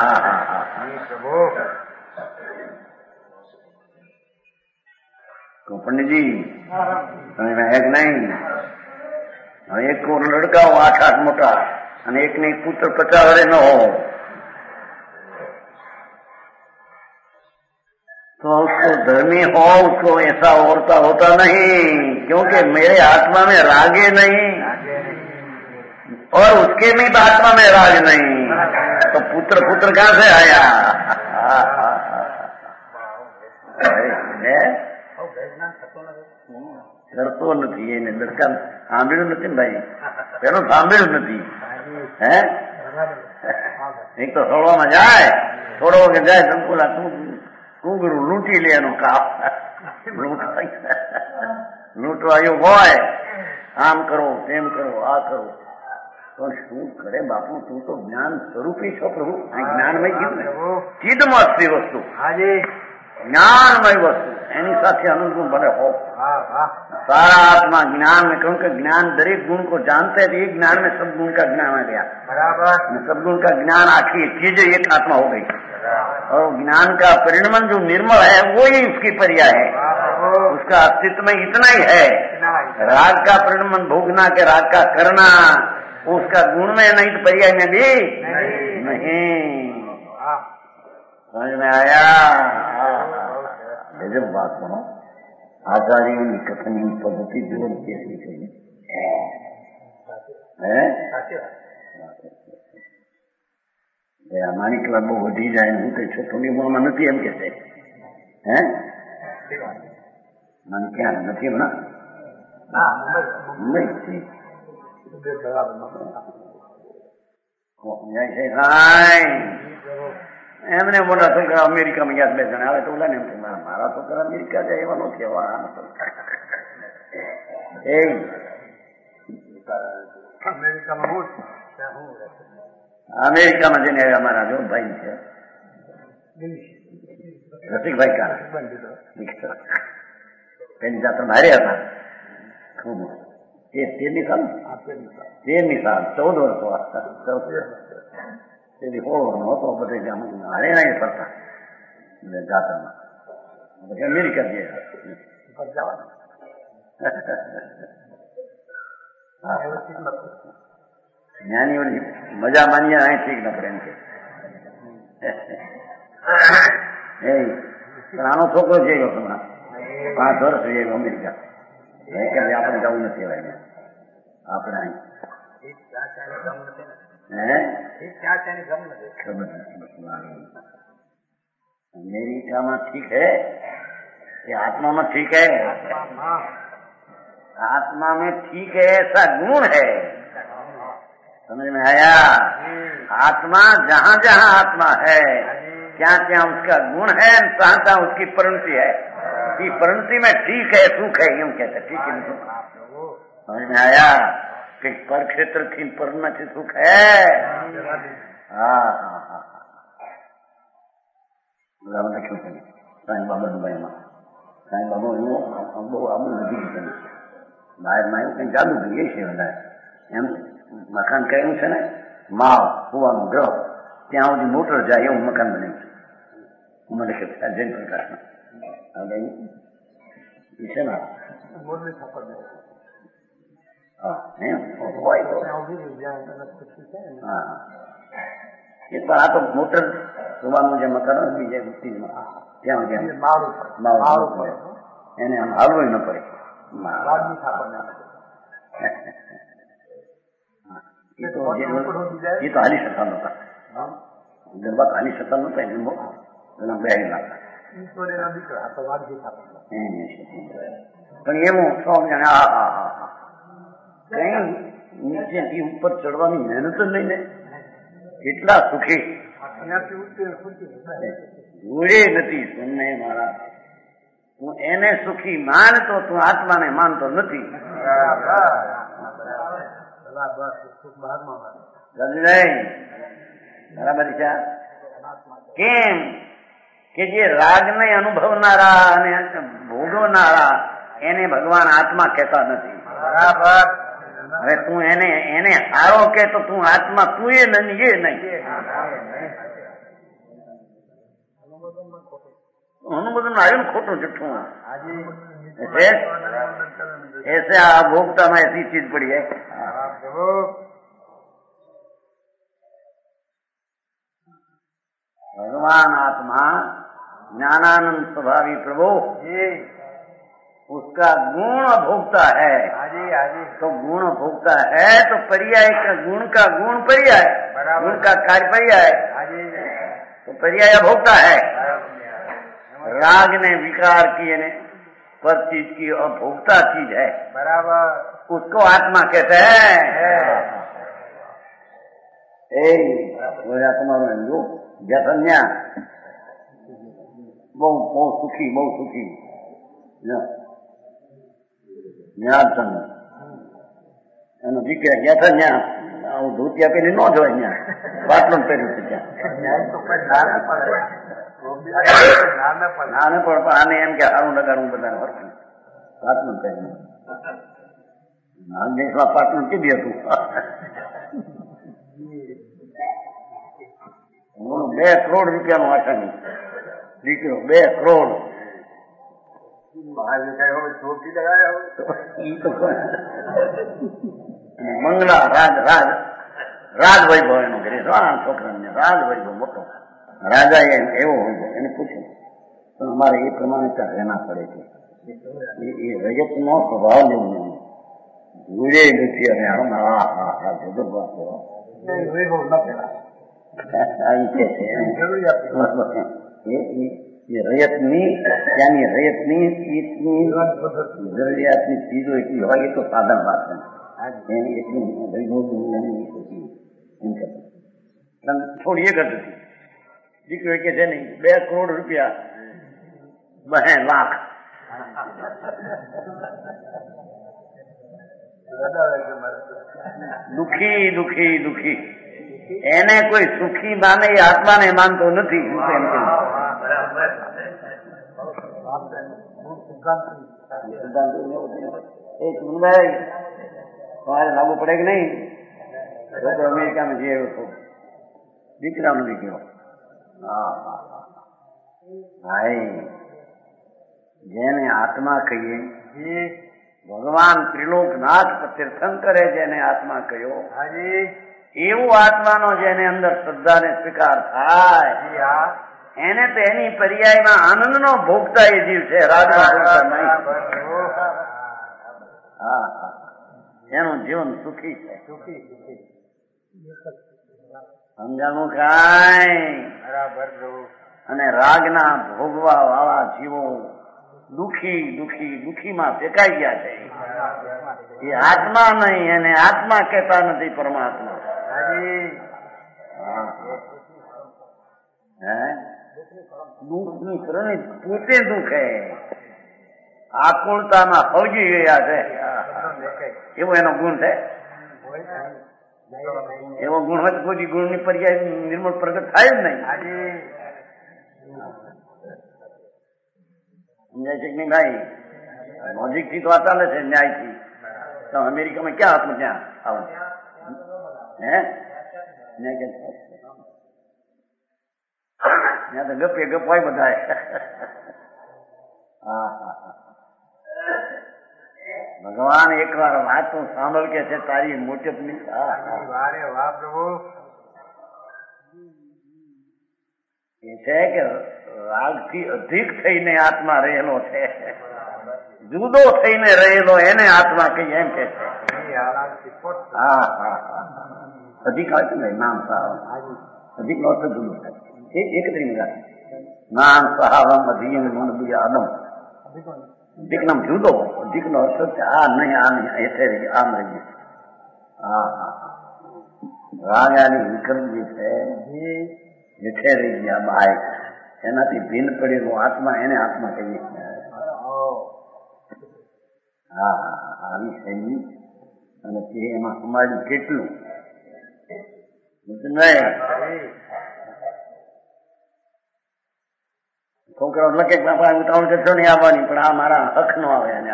तो पंडित जी समझ में आया कि नहीं। एक को लड़का हो आठ आठ मोटा और एक ने पुत्र पचास वर्ष न हो तो उसको धर्मी हो उसको ऐसा औरता होता नहीं, क्योंकि मेरे आत्मा में रागे नहीं और उसके में भी आत्मा में राग नहीं, तो पुत्र पुत्र कहां से आया। કરતો નથી એને લડકા સાંભળ્યું નથી ને ભાઈ, પેલો સાંભળ્યું નથી હે એક તો સળવામાં જાય થોડો વખત જાય સંકુલા કુંગરું લૂંટી લે એનું કાપ લૂંટવાયું હોય આમ કરો તેમ કરો આ કરો પણ શું કરે બાપુ તું તો જ્ઞાન સ્વરૂપી છો પ્રભુ, જ્ઞાનમય કીધું ચિદમસ્તી વસ્તુ જ્ઞાનમય વસ્તુ એની સાથે અનુકૂળ બને हो सारा आत्मा ज्ञान में, क्योंकि ज्ञान दरेक गुण को जानते हैं, एक ज्ञान में सब गुण का ज्ञान आ गया बराबर, सब गुण का ज्ञान आखिर चीज एक आत्मा हो गई और ज्ञान का परिणमन जो निर्मल है वो ही उसकी पर्याय है, उसका अस्तित्व में इतना ही है। राग का परिणमन भोगना के राग का करना उसका गुण में नहीं तो पर्याय में भी नहीं। समझ में आया। जब बात सुनो आचार्यों की कथन पद्धति जोड़ कैसी कही है આ માણિકલાલ બહુ વધી જાય હું કઈ છોકરી ઉંમરમાં નથી એમ કે છે હે મને ક્યાં નથી એમ ના મુંબઈ એમને મોટા છોકરા અમેરિકામાં ગયા બે જણા આવે તો ઓલા ને એમ મારા છોકરા અમેરિકા જાય એવા નથી એવા એ અમેરિકામાં જઈને અમારા જો ભાઈ છે રસિકભાઈ કા તેની જાત્ર ભારે હતા ખૂબ તેરની સાલ તેરની સાલ ચૌદ વર્ષો તેથી સોળ વર્ષનો હતો બધે હારે ના ફરતા જાત્રામાં પછી અમેરિકા જઈએ જ્ઞાનીઓની મજા માનીએ અહીં ઠીક ન પડે એમ કે આનો છોકરો છે હમણાં પાંચ વર્ષ છે અમેરિકા આપણે જવું નથી હવે આપણે અહીં अमेरिका में ठीक है ये आत्मा में ठीक है आत्मा में ठीक है ऐसा गुण है समझ में आया आत्मा जहाँ जहाँ आत्मा है क्या क्या उसका गुण है तहाँ तहाँ उसकी परिणति है कि परिणति में ठीक है सुख है यूं कहते ठीक है समझ में आया कि पर क्षेत्र की परिणति सुख है हाँ हाँ हाँ બરાબર લખ્યું છે સાંઈ બાબા દુબઈમાં સાંઈ બાબા એવું બહુ આબુ નથી છે બહારમાં એવું કંઈ ચાલુ જોઈએ છે વધારે એમ મકાન કરેલું છે ને માવ કુવાનું ગ્રહ ત્યાં સુધી મોટર જાય એવું મકાન બન્યું છે મને કે જૈન પ્રકાશમાં એ છે ને હા એમ હોય તો હા એ પણ આ તો મોટર સુવાનું જે મકાન હોય બીજા ચીજમાં ત્યાં ત્યાં માવડું એને આમ હાલવું ન પડે એ તો હાલી શકતા નહોતા ગરબા હાલી શકતા નહોતા એને એના બેહી લાગતા પણ એવું સૌ જાણે હા હા હા હા કઈ નીચેથી ઉપર ચડવાની મહેનત જ નહીં ને કેટલા સુખી જોડે નથી સુનને મારા તું એને સુખી માનતો તું આત્માને માનતો નથી બરાબર છે કેમ કે જે રાગને અનુભવનારા અને ભોગવનારા એને ભગવાન આત્મા કહેતા નથી બરાબર હવે તું એને એને હારો કે તો તું આત્મા તું એ નહીં એ નહીં અનુબોધન આવ્યું ખોટું જુઠ્ઠું ऐसे आप भोगता में ऐसी चीज पड़ी है भगवान आत्मा ज्ञानानंद स्वभावी प्रभु उसका गुण भोगता है तो गुण भोगता है तो पर्याय का गुण का गुण पर्याय गुण का कार्य पर्याय तो पर्याय भोगता है राग ने विकार किए ने पर चीज की अभोक्ता चीज है बराबर उसको आत्मा कहते हैं तुम्हारो हिंदू जसन्या बहु बहु सुखी बहु सुखी ન્યાલચંદ એનો દીકરા ગયા હતા ત્યાં આવું ધોતિયા પેલી ન જોય ત્યાં બાટલું પહેર્યું છે ત્યાં ના ને પણ આને એમ કે સારું લગાડવું બધાને હરખું બાટલું પહેર્યું નાન દેશમાં પાટલું કીધી હતું બે કરોડ રૂપિયાનું આસાની દીકરો બે કરોડ મંગલા રાજ રાજ રાજ વૈભવ એનો ઘરે છોકરાને રાજ વૈભવ મોટો રાજા એવો હોય એને પૂછ્યું પણ અમારે એ પ્રમાણે ત્યાં રહેના પડે છે એ રજત નો સ્વભાવ જેવું નહીં જોડે નથી અને હા હા હા જબરદસ્ત વૈભવ ન પેલા રયતની ત્યાંની રયતની જરૂરિયાતની ચીજો એટલી હોય એ તો સાધન વાત છે એટલું થોડી એક જ હતી દીકરો કે છે નહીં બે કરોડ રૂપિયા બે લાખ દુખી દુખી દુખી એને કોઈ સુખી માને એ આત્માને માનતો નથી. તમારે લાગુ પડે કે નહીં? અમેરિકામાં જઈ આવ્યો હતો દીકરાનો દીકરો. હા ભાઈ જેને આત્મા કહીએ ભગવાન ત્રિલોકનાથ તીર્થંકરે જેને આત્મા કહ્યો એવું આત્માનો જેને અંદર શ્રદ્ધાને સ્વીકાર થાય એને તો એની પર્યાયમાં આનંદનો ભોગતા એ જીવ છે, રાગનો ભોગતા નહીં. હા હા એનું જીવન સુખી છે. સમજાણું કાંઈ? અને રાગના ભોગવા વાળા જીવો દુખી દુખી દુખીમાં ફેંકાઈ ગયા છે. એ આત્મા નહીં, એને આત્મા કહેતા નથી, પરમાત્મા. દુઃખની કરણી પોતે દુઃખે આકુળતામાં ફૌજી ગયા છે એવો એનો ગુણ છે. એવો ગુણ હોય તો કોઈ ગુણની પર્યાય નિર્મળ પ્રગટ થાય જ નહીં. સમજાય છે કે નહીં ભાઈ? લોજિક થી તો આ ચાલે છે, ન્યાયથી. તો અમેરિકામાં ક્યાં હતું ત્યાં આવું હે ન્યાય ત્યાં તો ગપે ગપ હોય બધા. હા હા હા ભગવાન એક વાર વાતો સાંભળ કે છે તારી મોટપની. એ છે કે રાગથી અધિક થઈને આત્મા રહેલો છે, જુદો થઈને રહેલો એને આત્મા કહીએ એમ કે છે. હા હા અધિક આવે ને નામ સહાવમ, અધિક નો અર્થ જુદો થાય. એક જ નામ સહાવમ અધિયમ મન બીજા અદમ. અધિક નામ જુદો, અધિક નો અર્થ આ નહીં આ નહીં એઠે રહી આમ રહી. હા હા રાગ આની વિક્રમ જે છે હેઠે રહી ગયા બાય એનાથી ભિન્ન પડેલો આત્મા એને આત્મા કહીએ. હા હા આવી શૈલી અને તે એમાં સમાજનું કેટલું છોકરાઓ લખે ઉતાવળ કરશો નહીં આવવાની, પણ આ મારા હક નો આવે એને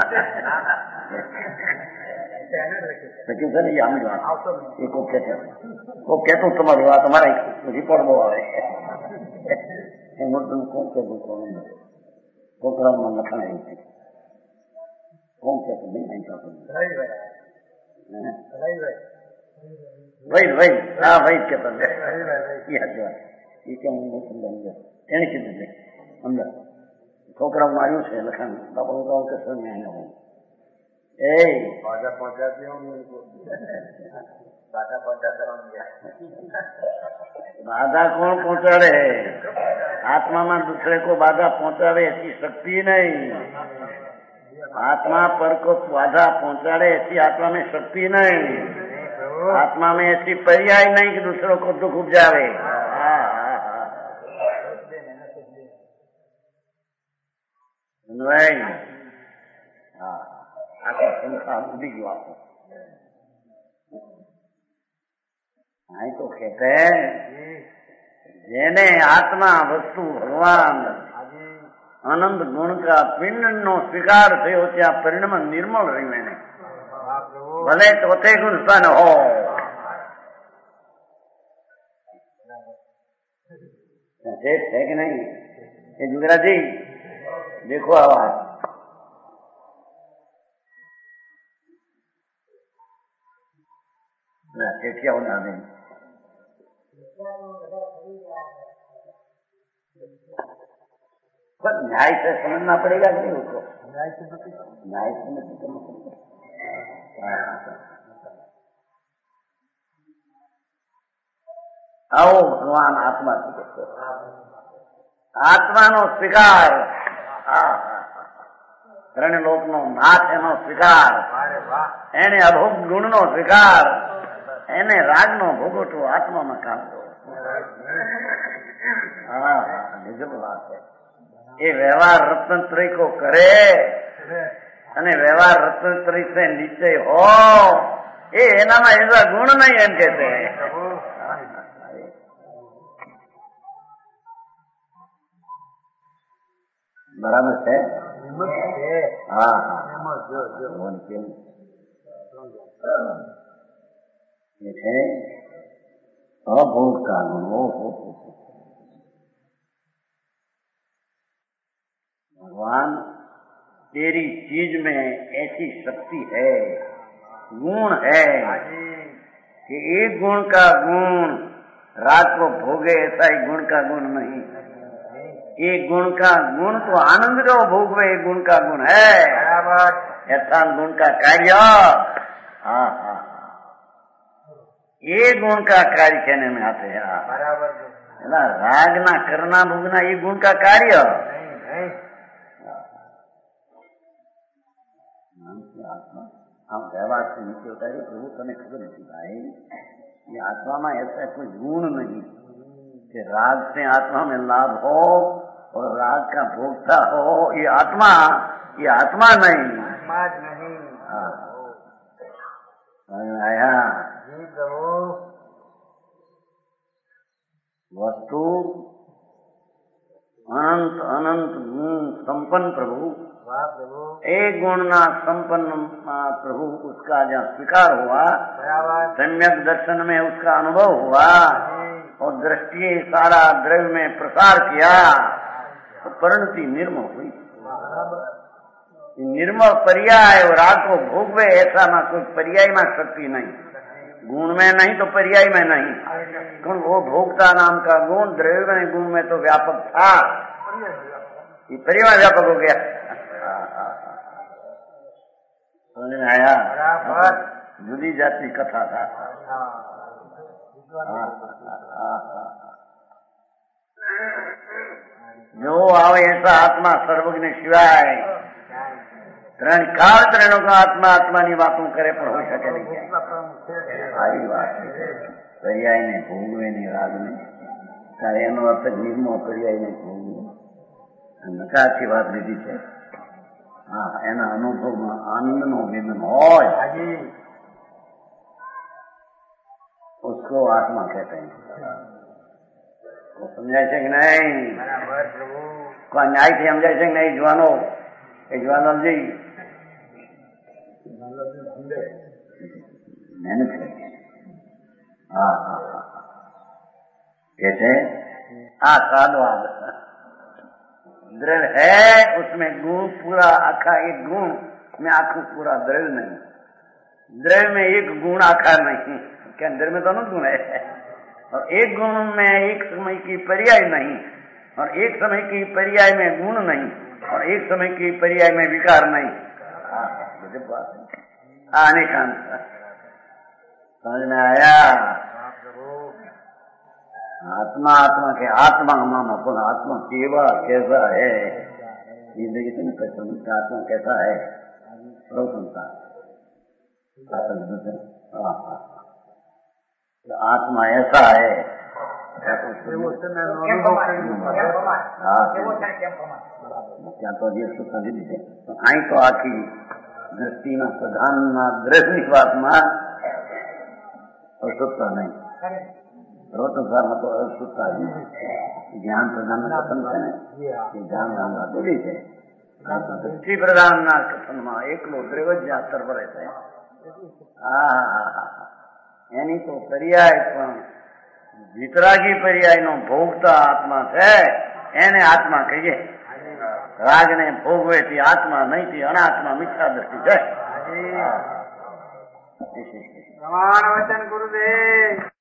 લખ્યું છે ને આમ એ કોક કહેતો કોક કહેતું તમારું આ તમારા રિપોર્ટ બહુ આવે એ મોટું કોણ કહેતું કોણ છોકરાઓમાં લખાણ એવું છે કોણ કહેતું નહીં ભાઈ ભાઈ હા ભાઈ કેતો એ કેમ એને કીધું છે અંદર છોકરાઓમાં આવ્યું છે લખાણ બાપા ઉતાવળ કરશો ને એને હું એ બાધા પહોંચાતી બાધા બાધા કોણ પહોંચાડે? આત્મામાં दूसरे को बाधा पहुंचावे ऐसी शक्ति नहीं. आत्मा पर को बाधा पहुंचाड़े ऐसी आत्मा में शक्ति नहीं. आत्मा में ऐसी पर्याय नहीं कि दूसरों को दुख उपजावे. हाँ हाँ हाँ नहीं हाँ આખો સંસાર ઉડી ગયો આપો. અહીં તો કહેતે જેને આત્મા વસ્તુ ભગવાન આનંદ ગુણ કા પિંડ નો સ્વીકાર થયો ત્યાં પરિણામ નિર્મળ રહ્યું એને ભલે ચોથે ગુણ સ્થાન હો. છે કે નહીં એ ગુજરાતી દેખો આવાજ क्या होना नहीं पर न्याय से समझना पड़ेगा नहीं उसको. न्याय से न्याय से नहीं समझना पड़ेगा. આવો ભગવાન આત્મા છે. આત્માનો સ્વીકાર, ત્રણ લોકનો નાથ એનો સ્વીકાર, એને અભોગ ગુણનો સ્વીકાર, એને રાગનો ભોગવટો આત્મામાં કાઢતો. હા નિજમ વાત છે. એ વ્યવહાર રત્નત્રય કો કરે અને વ્યવહાર રત્નત્રય સે નીચે હો, એ એનામાં એવા ગુણ નહીં એમ કે છે. બરાબર છે. હા હા એ છે અભોગ का गुण. भगवान तेरी चीज में ऐसी शक्ति है, गुण है कि एक गुण का गुण राग को भोगे, ऐसा ही गुण का गुण नहीं. एक गुण का गुण तो आनंद को भोगवे, एक गुण का गुण है. ऐसा गुण का कार्य. हाँ हाँ ये गुण का कार्य कहने में आते हैं. बराबर है ना. राग ना करना भोगना ये गुण का कार्य नहीं. आत्मा हम व्यवहार से नीचे उतारी. प्रभु तने खबर नहीं भाई, ये आत्मा में ऐसा कोई गुण नहीं कि राग से आत्मा में लाभ हो और राग का भोगता हो. ये आत्मा, ये आत्मा नहीं. आत्मा नहीं. हाँ आया वस्तु अनंत अनंत गुण संपन्न प्रभु. एक गुण ना संपन्न प्रभु, उसका जहाँ स्वीकार हुआ, सम्यक दर्शन में उसका अनुभव हुआ और दृष्टि सारा द्रव्य में प्रसार किया तो परिणति निर्मल हुई. निर्मल पर्याय और राग को भोगवे, ऐसा ना कोई पर्याय में शक्ति नहीं. गुण में नहीं तो पर्याय में नहीं. क्यों वो भोक्ता नाम का गुण द्रव्य में गुण में तो व्यापक था, ये पर्याय व्यापक हो गया. समझ में आया. जुदी जाति कथा था. जो आवे ऐसा आत्मा सर्वज्ञ शिवाय ત્રણ કાળ ત્રણો કા આત્મા આત્માની વાતો કરે પણ હોઈ શકે નહીં. આવી વાત પર્યાયને ભોગવે ને રાગને, ત્યારે એનો અર્થ નિર્મો પર્યાયને ભોગવે. નકાશી વાત લીધી છે. હા એના અનુભવમાં આનંદનો વિઘ્ન હોય उसको आत्मा कहते हैं. वो समझाय છે કે નહીં? કોઈ ન્યાયથી સમજાય છે કે નહીં? જવાનો એ જવાનજી मेहनत है. हाँ हाँ हाँ कैसे? हाँ साधवाद द्रव्य है, उसमें गुण पूरा आखा एक गुण में आखू पूरा द्रव्य नहीं. द्रव्य में एक गुण आखा नहीं. क्या द्रव्य में दोनों गुण है और एक गुण में एक समय की पर्याय नहीं और एक समय की पर्याय में गुण नहीं और एक समय की पर्याय में विकार नहीं. अनेकांत समझ में आया. आत्मा आत्मा के आत्मा नाम अपन आत्मा केवा कैसा है ये देखिए ना. कैसा आत्मा कैसा है? आत्मा ऐसा है ત્યાં તો જે સુખ લીધી છે. અહીં તો આખી દ્રષ્ટિના પ્રધાનના દ્રષ્ટિ વાતમાં અશુદ્ધતા નહીં. સર્વસંસારમાં તો અશુદ્ધતા જ્ઞાન પ્રધાનના કથન છે ને, એ જ્ઞાન નામના બોલી છે. દ્રષ્ટિ પ્રધાનના કથનમાં એકલો દ્રવ્ય જ સર્વરે છે. હા હા હા એની તો પર્યાય પણ વિતરાગી પર્યાયનો ભોગતા આત્મા છે એને આત્મા કહીએ. રાગ ને ભોગવે થી આત્મા નહીં થી અનાત્મા મિથ્યા દ્રષ્ટિ છે. પ્રમાણ વચન ગુરુદેવ.